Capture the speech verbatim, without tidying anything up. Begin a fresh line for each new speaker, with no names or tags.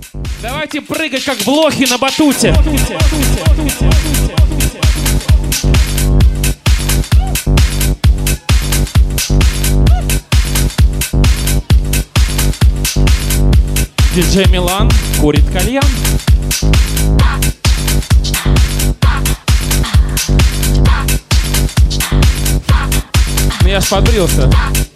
Давайте прыгать, как блохи на батуте. Диджей Милан курит кальян. Ну я ж подбрился.